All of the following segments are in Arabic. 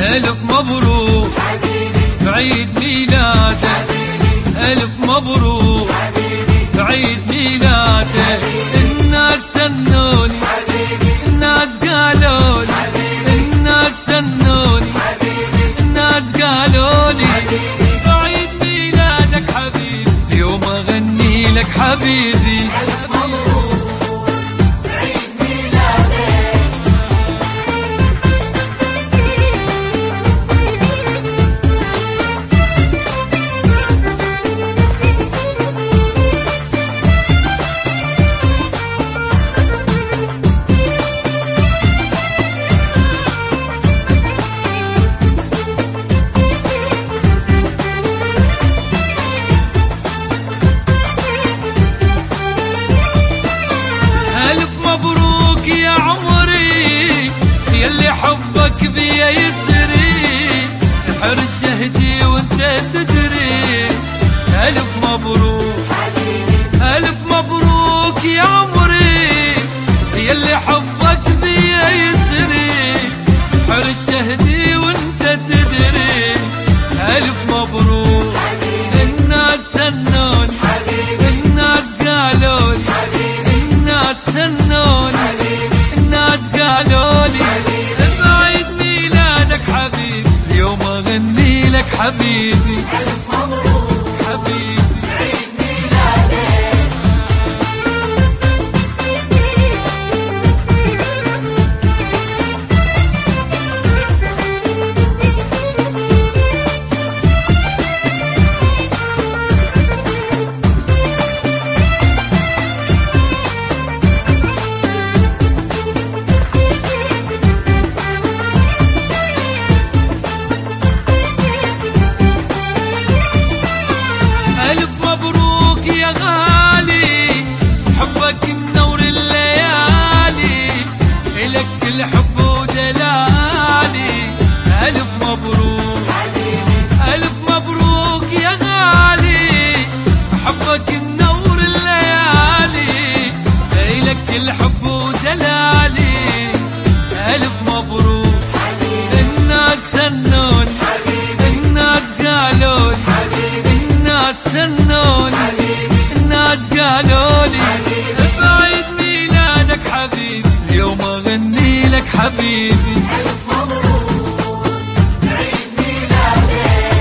ألف مبروك بعيد ميلادك، ألف مبروك بعيد ميلادك. الناس سنوني، الناس قالولي، الناس سنوني، الناس قالولي بعيد ميلادك حبيبي، اليوم أغني لك حبيبي. حبك بيا يسري الحر شهدي وانت تدري. ألف مبروك ألف مبروك يا عمري، يلي حبك بيا يسري الحر شهدي وانت تدري. ألف مبروك الناس سنوني، الناس قالولي، الناس سنوني، الناس قالولي بعيد ميلادك حبيبي، اليوم أغني لك حبيبي. ألف مبروك حبيبي بعيد ميلادك. الحب ودلالي ألف مبروك، ألف مبروك يا غالي، حبك منور الليالي، إلك الحب ودلالي. ألف مبروك الناس سنوني، الناس قالولي، الناس سنوني، الناس قالولي بعيد ميلادك حبيبي، اليوم أغني لك حبيبي. ألف مبروك بعيد ميلادك.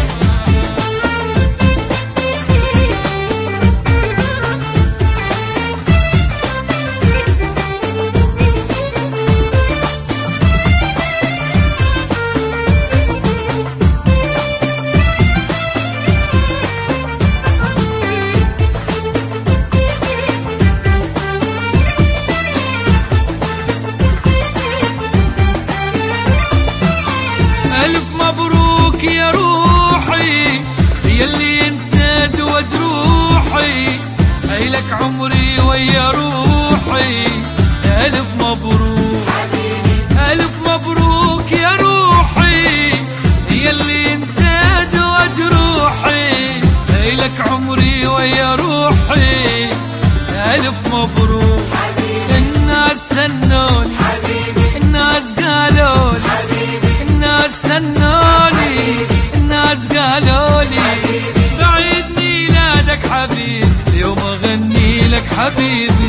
ألف مبروك يا روحي، يلي انت دوا جروحي، هيلك عمري ويا روحي. ألف مبروك ألف مبروك يا روحي، يلي انت دوا جروحي، هيلك عمري ويا روحي. ألف مبروك الناس سنوني، الناس قالولي، الناس سنوني، الناس قالولي بعيد ميلادك حبيبي، اليوم أغني لك حبيبي.